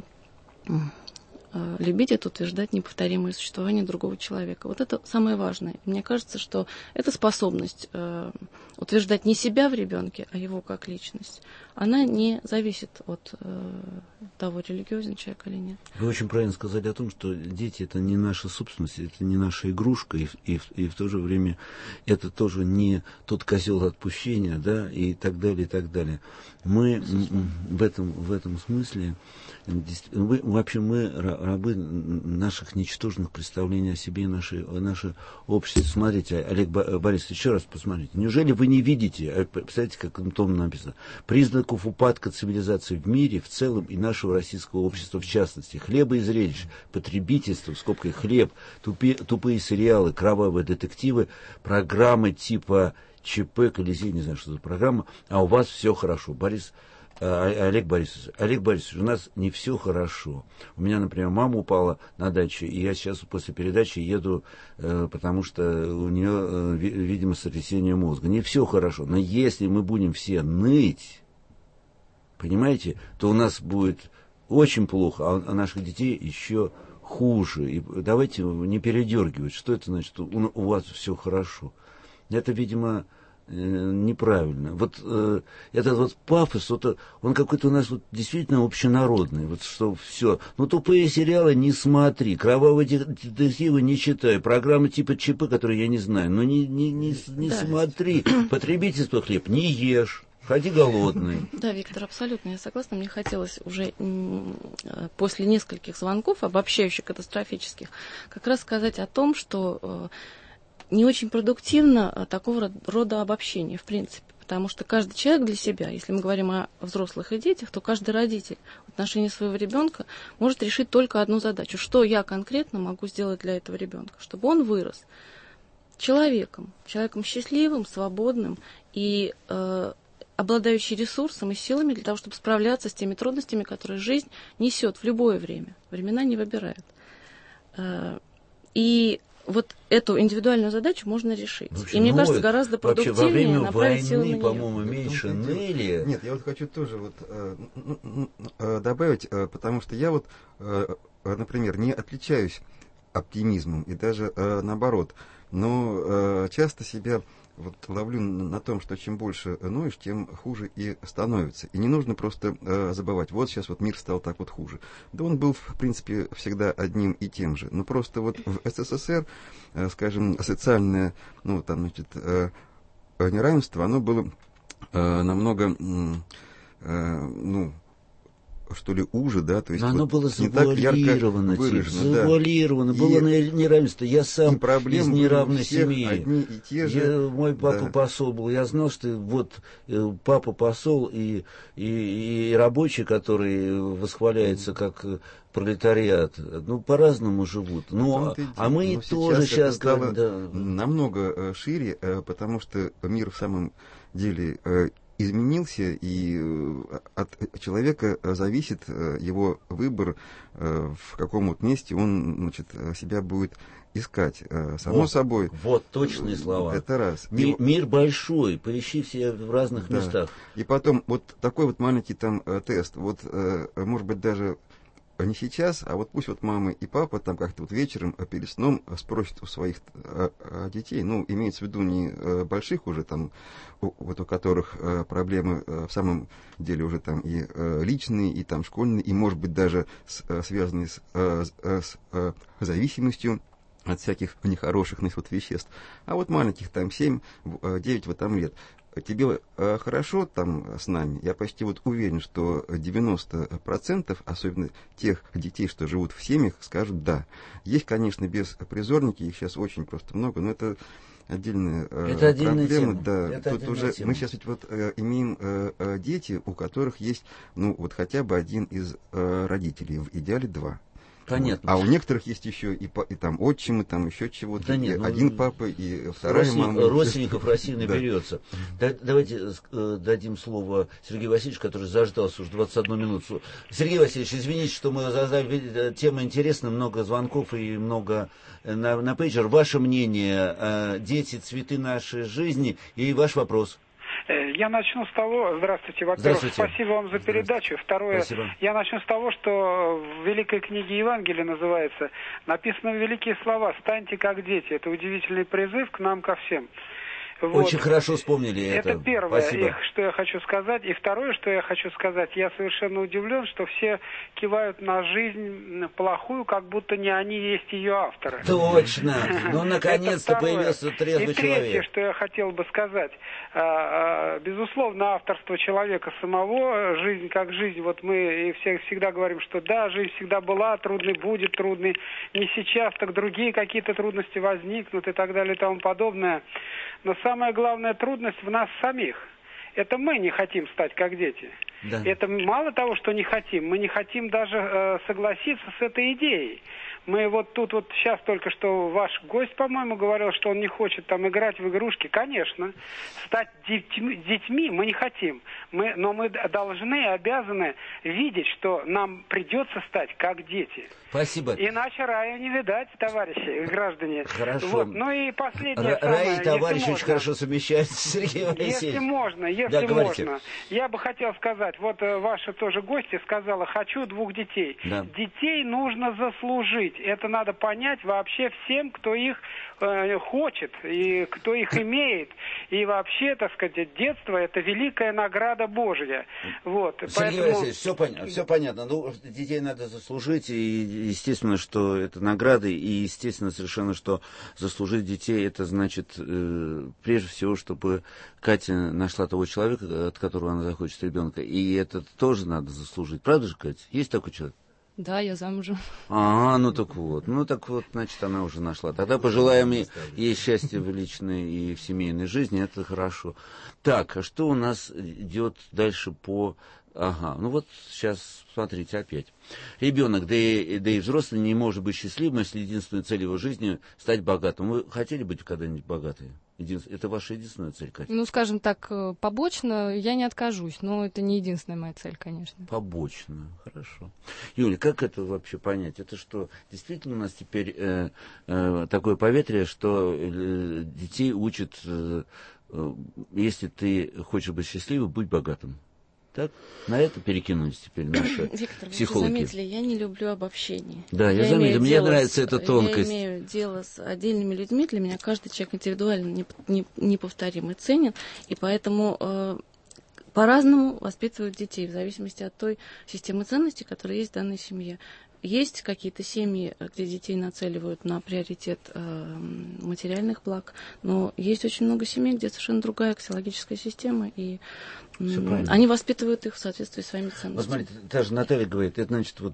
Любить – это утверждать неповторимое существование другого человека. Вот это самое важное. Мне кажется, что эта способность утверждать не себя в ребенке, а его как личность, она не зависит от того, религиозен человек или нет. Вы очень правильно сказали о том, что дети – это не наша собственность, это не наша игрушка, и в то же время это тоже не тот козел отпущения, да, и так далее, и так далее. Мы в этом смысле, мы рабы наших ничтожных представлений о себе и наше общество. Смотрите, Олег Борисович, еще раз посмотрите. Неужели вы не видите, представляете, как в том написано, признаков упадка цивилизации в мире в целом и нашего российского общества в частности? Хлеба и зрелищ, потребительство, в скобках хлеб, тупые сериалы, кровавые детективы, программы типа ЧП, Колизей, не знаю, что за программа, а у вас все хорошо. Олег Борисович, у нас не все хорошо. У меня, например, мама упала на даче, и я сейчас после передачи еду, потому что у нее, видимо, сотрясение мозга. Не все хорошо, но если мы будем все ныть, понимаете, то у нас будет очень плохо, а наших детей еще хуже. И давайте не передергивать, что это значит, у вас все хорошо. Это, видимо, неправильно. Вот этот вот пафос, он какой-то у нас действительно общенародный. Вот что все. Тупые сериалы не смотри, кровавые детективы не читай, программы типа ЧП, которые я не знаю, но не смотри. Потребительство хлеб не ешь. Ходи голодный. Да, Виктор, абсолютно, я согласна. Мне хотелось уже после нескольких звонков, обобщающих, катастрофических, как раз сказать о том, что не очень продуктивно такого рода обобщение, в принципе, потому что каждый человек для себя, если мы говорим о взрослых и детях, то каждый родитель в отношении своего ребенка может решить только одну задачу. Что я конкретно могу сделать для этого ребенка? Чтобы он вырос человеком счастливым, свободным и обладающий ресурсом и силами для того, чтобы справляться с теми трудностями, которые жизнь несет в любое время. Времена не выбирают. И вот эту индивидуальную задачу можно решить. Вообще, и мне кажется, гораздо продуктивнее направить силы на нее. По-моему, меньше ныли. Нет, я хочу тоже добавить, потому что я например, не отличаюсь оптимизмом, и даже наоборот. Но часто себя ловлю на том, что чем больше ноешь, тем хуже и становится. И не нужно просто забывать, вот сейчас мир стал так хуже. Да он был, в принципе, всегда одним и тем же. Но просто в СССР, скажем, социальное, неравенство, оно было намного, что ли, уже, да, то есть оно было завуалировано, завуалировано, было неравенство. Я сам из неравной семьи. Мой папа посол был. Я знал, что папа посол и рабочий, который восхваляется как пролетариат, по-разному живут. А мы тоже сейчас стало намного шире, потому что мир в самом деле изменился, и от человека зависит его выбор, в каком вот месте он, значит, себя будет искать. Само собой. Вот точные слова. Это раз. Мир большой, поищи все в разных местах. И потом вот такой вот маленький там тест. Вот, может быть, даже не сейчас, а вот пусть вот мама и папа там как-то вот вечером перед сном спросят у своих детей, ну, имеется в виду не больших уже там, вот у которых проблемы в самом деле уже там и личные, и там школьные, и, может быть, даже связанные с зависимостью от всяких нехороших вот веществ. А вот маленьких там 7-9 вот там лет. Тебе хорошо там с нами? Я почти вот уверен, что 90%, особенно тех детей, что живут в семьях, скажут да. Есть, конечно, беспризорники, их сейчас очень просто много, но это отдельная проблема. Тема. Да. Это тут уже тема. Мы сейчас ведь вот имеем дети, у которых есть, ну, вот хотя бы один из родителей, в идеале 2. Понятно. А у некоторых есть еще и там отчимы, там еще чего-то. Да нет, один папа и вторая мама. Родственников России наберется. Давайте дадим слово Сергею Васильевичу, который заждался уже 21 минуту. Сергей Васильевич, извините, что мы задали, тема интересная, много звонков и много на пейджер. Ваше мнение, дети, цветы нашей жизни, и ваш вопрос. Я начну с того, здравствуйте, во-первых, спасибо вам за передачу. Второе, спасибо. Я начну с того, что в Великой книге Евангелия называется, написаны великие слова «Станьте как дети». Это удивительный призыв к нам, ко всем. Вот. Очень хорошо вспомнили это. Это первое, что я хочу сказать. И второе, что я хочу сказать, я совершенно удивлен, что все кивают на жизнь плохую, как будто не они есть ее авторы. Точно. Ну, наконец-то появился трезвый человек. И третье, что я хотел бы сказать. Безусловно, авторство человека самого, жизнь как жизнь. Вот мы всегда говорим, что да, жизнь всегда была, трудной будет, трудной не сейчас, так другие какие-то трудности возникнут и так далее и тому подобное. Но самая главная трудность в нас самих. Это мы не хотим стать как дети. Да. Это мало того, что не хотим, мы не хотим даже согласиться с этой идеей. Мы вот тут вот сейчас только что ваш гость, по-моему, говорил, что он не хочет там играть в игрушки. Конечно, стать детьми мы не хотим. Но мы должны, обязаны видеть, что нам придется стать как дети. Спасибо. Иначе рая не видать, товарищи, граждане. Хорошо. Вот. Ну и последнее Рай и товарищ очень хорошо совмещаются, Сергей Васильевич. Если можно, я бы хотел сказать, вот ваша тоже гостья сказала, хочу 2 детей. Да. Детей нужно заслужить. Это надо понять вообще всем, кто их хочет и кто их имеет. И вообще, так сказать, детство — это великая награда Божья. Вот. Сергей Васильевич, все понятно. Ну, детей надо заслужить, и естественно, что это награда, и естественно совершенно, что заслужить детей, это значит, прежде всего, чтобы Катя нашла того человека, от которого она захочет ребенка. И это тоже надо заслужить. Правда же, Катя? Есть такой человек? Да, я замужем. Ну так вот, значит, она уже нашла. Тогда пожелаем ей счастья в личной и в семейной жизни, это хорошо. Так, а что у нас идет дальше по... ну вот сейчас, смотрите, опять. Ребенок, да и взрослый не может быть счастливым, если единственная цель его жизни — стать богатым. Вы хотели быть когда-нибудь богатые? Это ваша единственная цель, Катя? Ну, скажем так, побочно я не откажусь, но это не единственная моя цель, конечно. Побочно, хорошо. Юля, как это вообще понять? Это что, действительно у нас теперь такое поветрие, что детей учат, если ты хочешь быть счастливым, будь богатым? Так, на это перекинулись теперь наши Виктор, психологи. Вы заметили, я не люблю обобщений. Да, я заметил, мне нравится эта тонкость. Я имею дело с отдельными людьми, для меня каждый человек индивидуально неповторим и ценен, и поэтому по-разному воспитывают детей, в зависимости от той системы ценностей, которая есть в данной семье. Есть какие-то семьи, где детей нацеливают на приоритет материальных благ, но есть очень много семей, где совершенно другая аксиологическая система, и они воспитывают их в соответствии с своими ценностями. Вот смотрите, даже Наталья говорит, это значит, вот,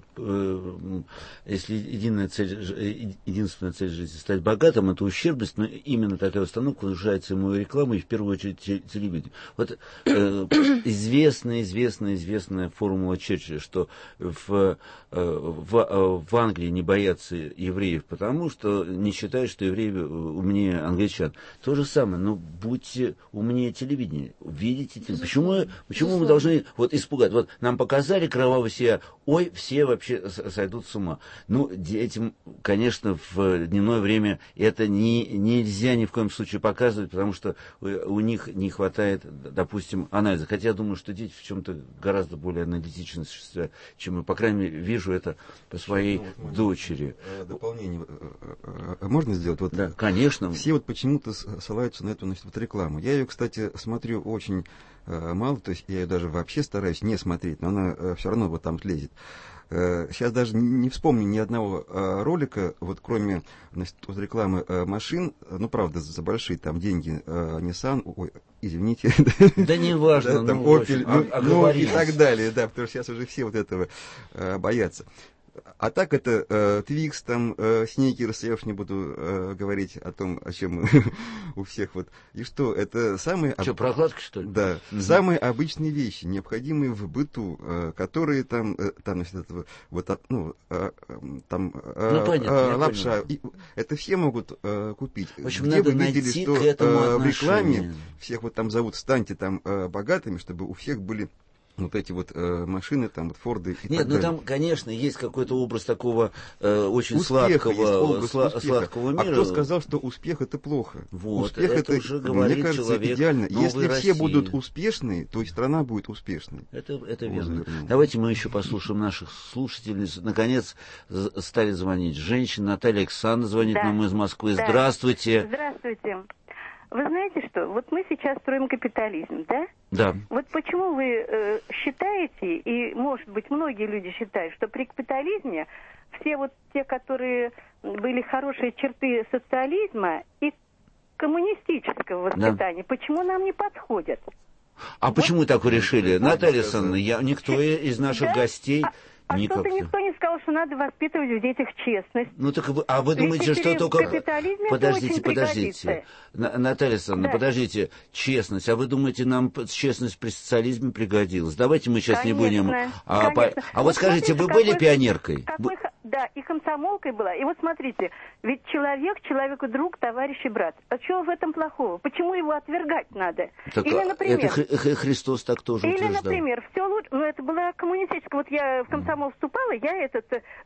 если единственная цель жизни стать богатым, это ущербность, но именно такая установка внушается ему рекламой, и в первую очередь телевидением. Вот известная формула Черчилля, что в в Англии не боятся евреев, потому что не считают, что евреи умнее англичан. То же самое, но будьте умнее телевидения. Видите, почему мы должны вот испугать? Вот нам показали кровавое сияние, ой, все вообще сойдут с ума. Ну, детям, конечно, в дневное время это нельзя ни в коем случае показывать, потому что у них не хватает, допустим, анализа. Хотя я думаю, что дети в чем-то гораздо более аналитичны, чем мы, по крайней мере, вижу это по своей дочери. Дополнение можно сделать? Вот, да, конечно. Все вот почему-то ссылаются на эту, значит, вот рекламу. Я ее, кстати, смотрю очень мало, то есть я ее даже вообще стараюсь не смотреть, но она все равно вот там лезет. Сейчас даже не вспомню ни одного ролика, вот кроме, значит, вот рекламы машин, ну, правда, за большие там деньги, Nissan, ой, извините. Да не важно, там Opel, ну и так далее, да, потому что сейчас уже все вот этого боятся. А так это Твикс, там, Сникерс, я уж не буду говорить о том, о чем у всех вот. И что, это самые... Что, прокладки, что ли? Да, самые обычные вещи, необходимые в быту, которые там значит, это, вот, ну, там, лапша. Это все могут купить. В общем, где надо вы видели, найти что к этому в рекламе всех вот там зовут, станьте там богатыми, чтобы у всех были вот эти вот машины, там, вот Форды и Нет, так ну далее. там, конечно, есть какой-то образ такого очень сладкого мира. А кто сказал, что успех это плохо? Вот, успех это уже говорит, мне кажется, человек идеально. Если России. все будут успешны, то и страна будет успешной. Это верно. Давайте мы еще послушаем наших слушателей. Наконец стали звонить женщины. Наталья Александровна звонит нам из Москвы. Да. Здравствуйте. Здравствуйте. Вы знаете что? Вот мы сейчас строим капитализм, да? Да. Вот почему вы считаете, и, может быть, многие люди считают, что при капитализме все вот те, которые были хорошие черты социализма и коммунистического воспитания, почему нам не подходят? А вот. Почему так вы решили? Наталья Александровна, никто из наших гостей... что-то никто не сказал, что надо воспитывать в детях честность. Ну так вы думаете, что только... Подождите. Наталья Александровна, подождите. Честность. А вы думаете, нам честность при социализме пригодилась? Давайте мы сейчас не будем... А вот скажите, вы были пионеркой? Да, и комсомолкой была. И вот смотрите, ведь человеку друг, товарищ и брат. А чего в этом плохого? Почему его отвергать надо? Так, или, например... Это Христос так тоже утверждал. Или, например, все лучше... Ну, это было коммунистическое. Вот я в комсомол вступала, я этот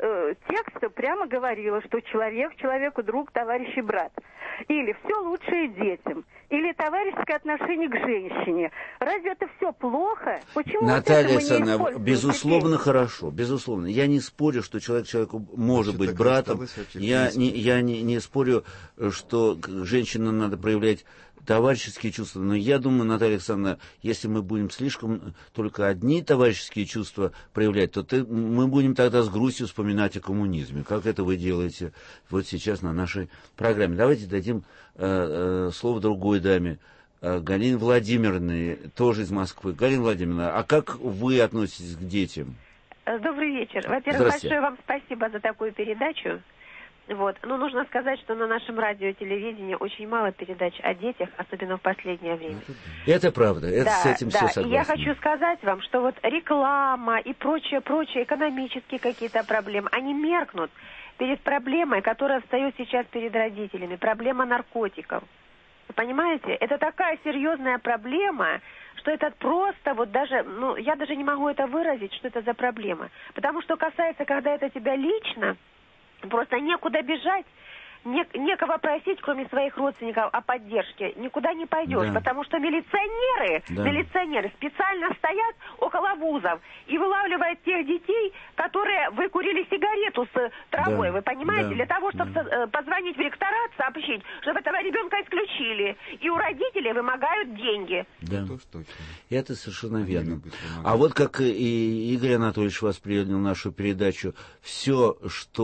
текст прямо говорила, что человеку друг, товарищ и брат. Или все лучшее детям. Или товарищеское отношение к женщине. Разве это все плохо? Почему Наталья Александровна, безусловно, хорошо. Безусловно. Я не спорю, что человеку может быть братом. Я не спорю, что женщинам надо проявлять товарищеские чувства. Но я думаю, Наталья Александровна, если мы будем слишком только одни товарищеские чувства проявлять, то мы будем тогда с грустью вспоминать о коммунизме, как это вы делаете вот сейчас на нашей программе. Давайте дадим слово другой даме. Галине Владимировне, тоже из Москвы. Галина Владимировна, а как вы относитесь к детям? Добрый вечер. Во-первых, большое вам спасибо за такую передачу. Вот. Ну, нужно сказать, что на нашем радио и телевидении очень мало передач о детях, особенно в последнее время. Это правда, с этим все согласны. И я хочу сказать вам, что вот реклама и прочие экономические какие-то проблемы, они меркнут перед проблемой, которая встает сейчас перед родителями, проблема наркотиков. Вы понимаете? Это такая серьезная проблема, что это просто вот даже, я даже не могу это выразить, что это за проблема. Потому что касается, когда это тебя лично, просто некуда бежать, некого просить, кроме своих родственников, о поддержке. Никуда не пойдешь, потому что милиционеры специально стоят около вузов и вылавливают тех детей, которые выкурили сигарету с травой, вы понимаете, для того, чтобы позвонить в ректорат, сообщить, чтобы этого ребенка исключили. И у родителей вымогают деньги. Да, это совершенно верно. А вот как и Игорь Анатольевич воспринял нашу передачу, все,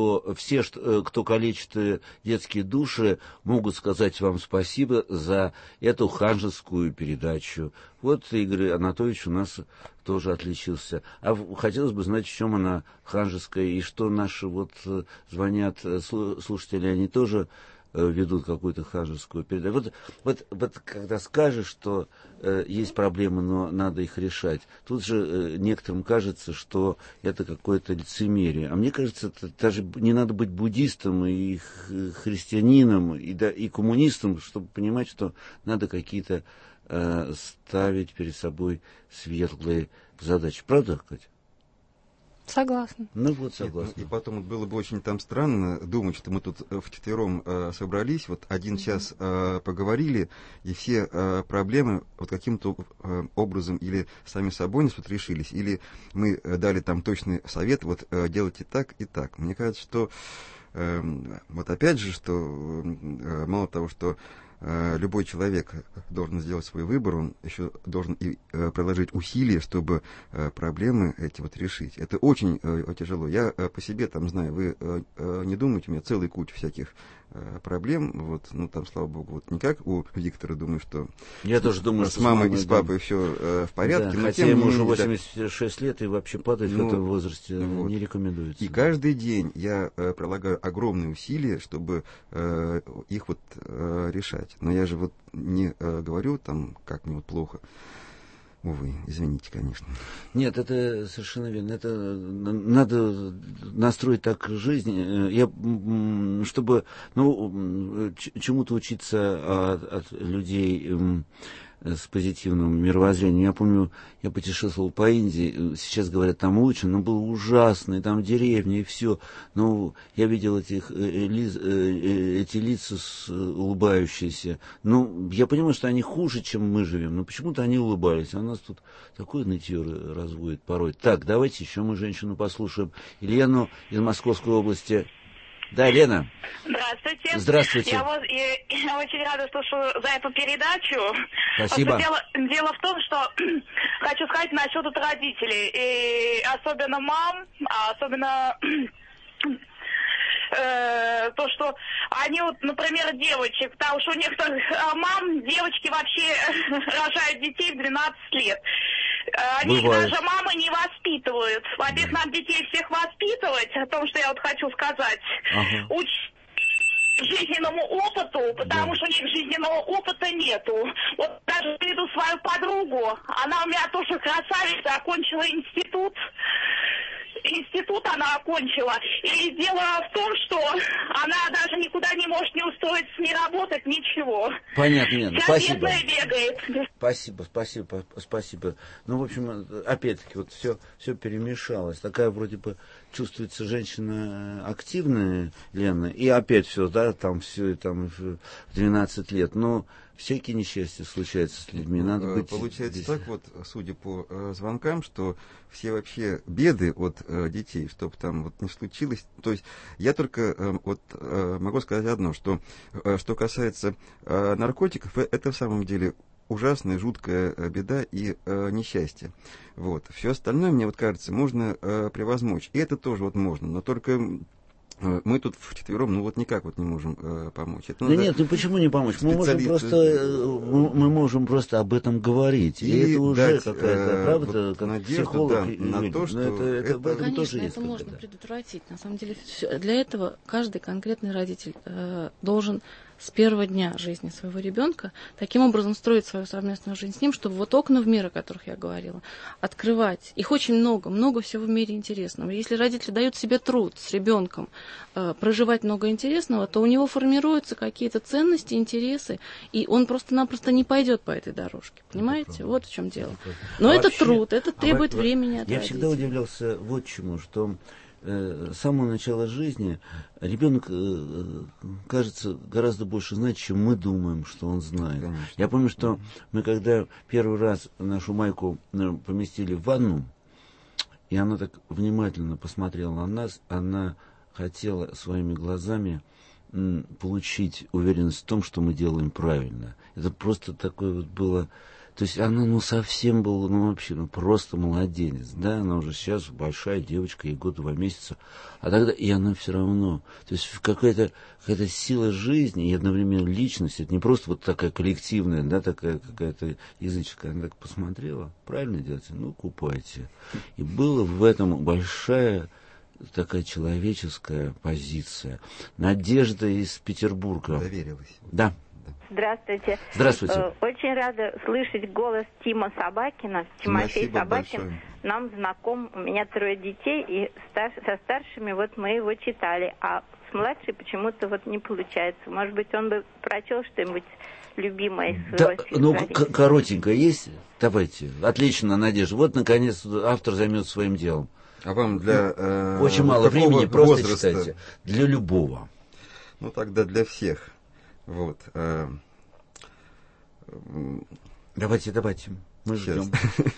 кто калечит детские души, могут сказать вам спасибо за эту ханжескую передачу. Вот Игорь Анатольевич у нас тоже отличился. А хотелось бы знать, в чем она ханжеская, и что наши звонят слушатели, они тоже ведут какую-то ханжескую передачу. Вот когда скажешь, что есть проблемы, но надо их решать, тут же некоторым кажется, что это какое-то лицемерие. А мне кажется, даже не надо быть буддистом и христианином, и коммунистом, чтобы понимать, что надо какие-то ставить перед собой светлые задачи. Правда, Катя? Согласна. Ну вот, согласна. И потом было бы очень там странно думать, что мы тут вчетвером собрались, вот 1 час поговорили, и все проблемы вот каким-то образом или сами собой нас вот решились, или мы дали там точный совет, вот делайте так и так. Мне кажется, что вот опять же, что мало того, что любой человек должен сделать свой выбор, он еще должен и приложить усилия, чтобы проблемы эти вот решить. Это очень тяжело. Я по себе там знаю, вы не думаете, у меня целая куча всяких проблем, вот, ну там, слава богу, вот не как у Виктора, думаю, что я тоже думаю, с мамой и с папой все в порядке. Да, хотя ему уже 86 лет, и вообще падать в этом возрасте вот не рекомендуется. И каждый день я прилагаю огромные усилия, чтобы их вот решать. Но я же вот не говорю там, как мне вот плохо. Увы, извините, конечно. Нет, это совершенно верно. Это надо настроить так жизнь, чтобы чему-то учиться от людей с позитивным мировоззрением. Я помню, я путешествовал по Индии, сейчас говорят, там лучше, но было ужасно, и там деревни, и все. Но я видел эти лица улыбающиеся. Ну, я понимаю, что они хуже, чем мы живем, но почему-то они улыбались. А у нас тут такое нытье разводит порой. Так, давайте еще мы женщину послушаем. Лену из Московской области. Да, Лена. Здравствуйте. Здравствуйте. Я очень рада слушаю за эту передачу. Спасибо. Дело в том, что хочу сказать насчет родителей. И особенно мам, особенно то, что они, вот, например, девочек, потому что у некоторых мам девочки вообще рожают детей в 12 лет. Они даже мамы не воспитывают. Во-первых, надо детей всех воспитывать, о том, что я вот хочу сказать. Учить жизненному опыту, потому что у них жизненного опыта нету. Вот даже приведу свою подругу, она у меня тоже красавица, окончила институт. Институт она окончила. И дело в том, что она даже никуда не может не устроиться, не работать, ничего. Понятно, нет. Спасибо. Бегает. Спасибо. Ну, в общем, опять-таки, вот все перемешалось. Такая вроде бы чувствуется женщина активная, Лена, и опять все, да, там все, там 12 лет. Но всякие несчастья случаются с людьми. Надо быть получается здесь. Так вот, судя по звонкам, что все вообще беды от детей, чтобы там вот не случилось. То есть я только могу сказать одно, что касается наркотиков, это в самом деле ужасная, жуткая беда и несчастье. Вот. Все остальное, мне вот кажется, можно превозмочь. И это тоже вот можно, но только мы тут вчетвером, ну вот никак вот не можем помочь. Это да нет, ну почему не помочь? Мы можем просто об этом говорить. И это уже какая-то правда, как надежду, психолог. На то, что это конечно, тоже есть это можно предотвратить. На самом деле, для этого каждый конкретный родитель должен с первого дня жизни своего ребенка таким образом строить свою совместную жизнь с ним, чтобы вот окна в мир, о которых я говорила, открывать. Их очень много всего в мире интересного. Если родители дают себе труд с ребенком проживать много интересного, то у него формируются какие-то ценности, интересы, и он просто-напросто не пойдет по этой дорожке. Понимаете? Вот в чем дело. Но это труд, это требует времени от родителей. Я всегда удивлялся вот чему, что с самого начала жизни ребенок, кажется, гораздо больше знает, чем мы думаем, что он знает. Конечно. Я помню, что мы когда первый раз нашу Майку поместили в ванну, и она так внимательно посмотрела на нас, она хотела своими глазами получить уверенность в том, что мы делаем правильно. Это просто такое вот было... То есть она, совсем была, вообще, просто младенец, да, она уже сейчас большая девочка, ей год 2 месяца, а тогда, и она все равно, то есть какая-то сила жизни и одновременно личность, это не просто вот такая коллективная, да, такая какая-то языческая, она так посмотрела, правильно делаете, купайте. И было в этом большая такая человеческая позиция. Надежда из Петербурга. Доверилась. Да. Здравствуйте. Здравствуйте. Очень рада слышать голос Тима Собакина. Тимофей Собакин большое. нам знаком. У меня 3 детей, и со старшими вот мы его читали, а с младшей почему-то вот не получается. Может быть, он бы прочел что-нибудь любимое из своего стихотворения. Ну, коротенько есть? Давайте. Отлично, Надежда. Вот, наконец, автор займется своим делом. А вам для... Очень мало времени, просто возраста? читайте. Для любого. Ну, тогда для всех. Вот. Давайте. Мы ждем.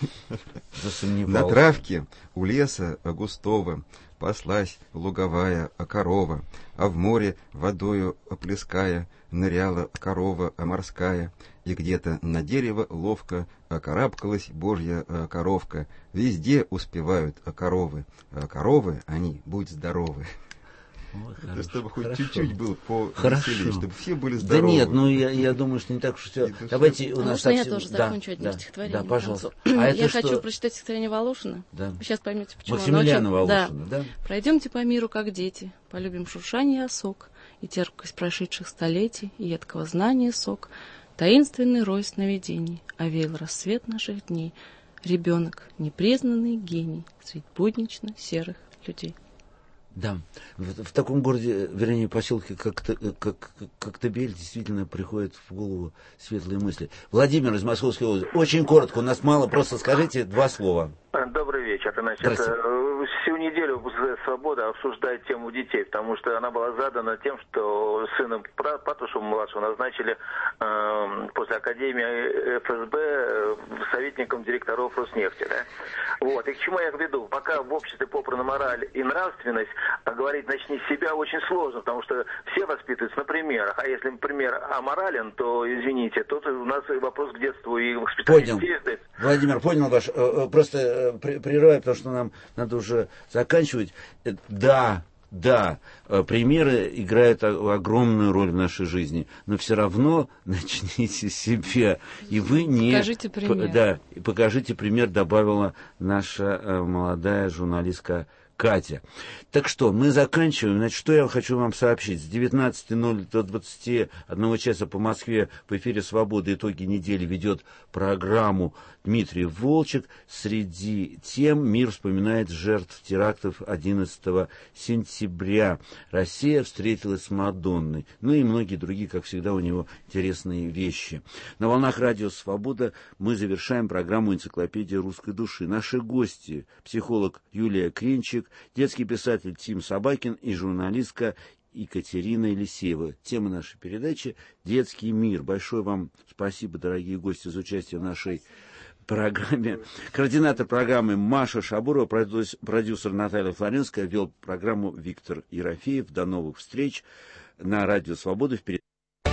На травке у леса густого паслась луговая корова, а в море водою оплеская ныряла корова морская, и где-то на дерево ловко карабкалась божья коровка. Везде успевают коровы. Коровы, они, будь здоровы. Ой, чтобы хоть чуть-чуть было повеселее, чтобы все были здоровы. Да нет, ну я думаю, что не так уж все. Давайте у нас совсем... я тоже закончу одним стихотворением. Да, пожалуйста. Я хочу прочитать стихотворение Волошина. Да. Вы сейчас поймете, почему. Максимилиана Волошина, да. Пройдемте по миру, как дети, полюбим шуршание осок и терпкость прошедших столетий, и едкого знания сок, таинственный рой сновидений овеял рассвет наших дней. Ребенок, непризнанный гений среди буднично серых людей. Да, в таком городе, вернее, поселке, как Коктебель, действительно приходят в голову светлые мысли. Владимир из Московской области. Очень коротко, у нас мало, просто скажите 2 слова. Добрый вечер. Значит, всю неделю «Свобода» обсуждает тему детей, потому что она была задана тем, что сына Патрушева младшего назначили после Академии ФСБ советником директоров Роснефти. Да? Вот. И к чему я веду? Пока в обществе попрана мораль и нравственность, говорить «начни с себя» очень сложно, потому что все воспитываются на примерах. А если пример аморален, то, извините, тут у нас вопрос к детству и к воспитанию детей. Владимир, понял ваш... Просто прерываю, потому что нам надо уже заканчивать. Да, примеры играют огромную роль в нашей жизни, но все равно начните с себя. И вы не... Покажите пример. Да, покажите пример, добавила наша молодая журналистка Катя. Так что, мы заканчиваем. Значит, что я хочу вам сообщить. С 19:00 до 21 часа по Москве в эфире «Свобода. Итоги недели» ведет программу Дмитрий Волчек. Среди тем мир вспоминает жертв терактов 11 сентября. Россия встретилась с Мадонной. Ну и многие другие, как всегда, у него интересные вещи. На волнах радио «Свобода» мы завершаем программу «Энциклопедия русской души». Наши гости – психолог Юлия Кринчик, детский писатель Тим Собакин и журналистка Екатерина Елисеева. Тема нашей передачи – «Детский мир». Большое вам спасибо, дорогие гости, за участие в нашей программе. Координатор программы Маша Шабурова, продюсер Наталья Флоренская, вел программу Виктор Ерофеев. До новых встреч на радио «Свобода». Вперед.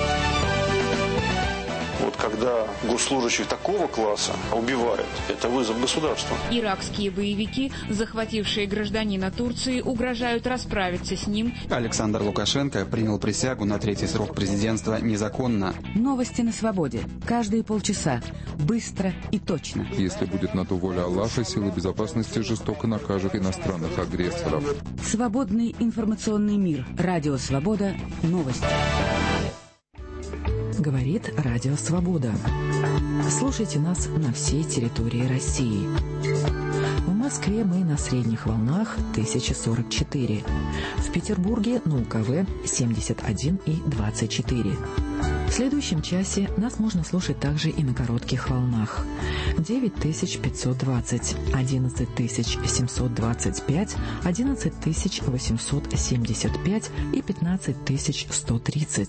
Вот когда госслужащих такого класса убивают, это вызов государства. Иракские боевики, захватившие гражданина Турции, угрожают расправиться с ним. Александр Лукашенко принял присягу на 3-й срок президентства незаконно. Новости на свободе. Каждые полчаса. Быстро и точно. Если будет на то воля Аллаха, силы безопасности жестоко накажут иностранных агрессоров. Свободный информационный мир. Радио «Свобода». Новости. Говорит Радио Свобода. Слушайте нас на всей территории России. В Москве мы на средних волнах 1044. В Петербурге на УКВ 71 и 24. В следующем часе нас можно слушать также и на коротких волнах. 9520, 11725, 11875 и 15130.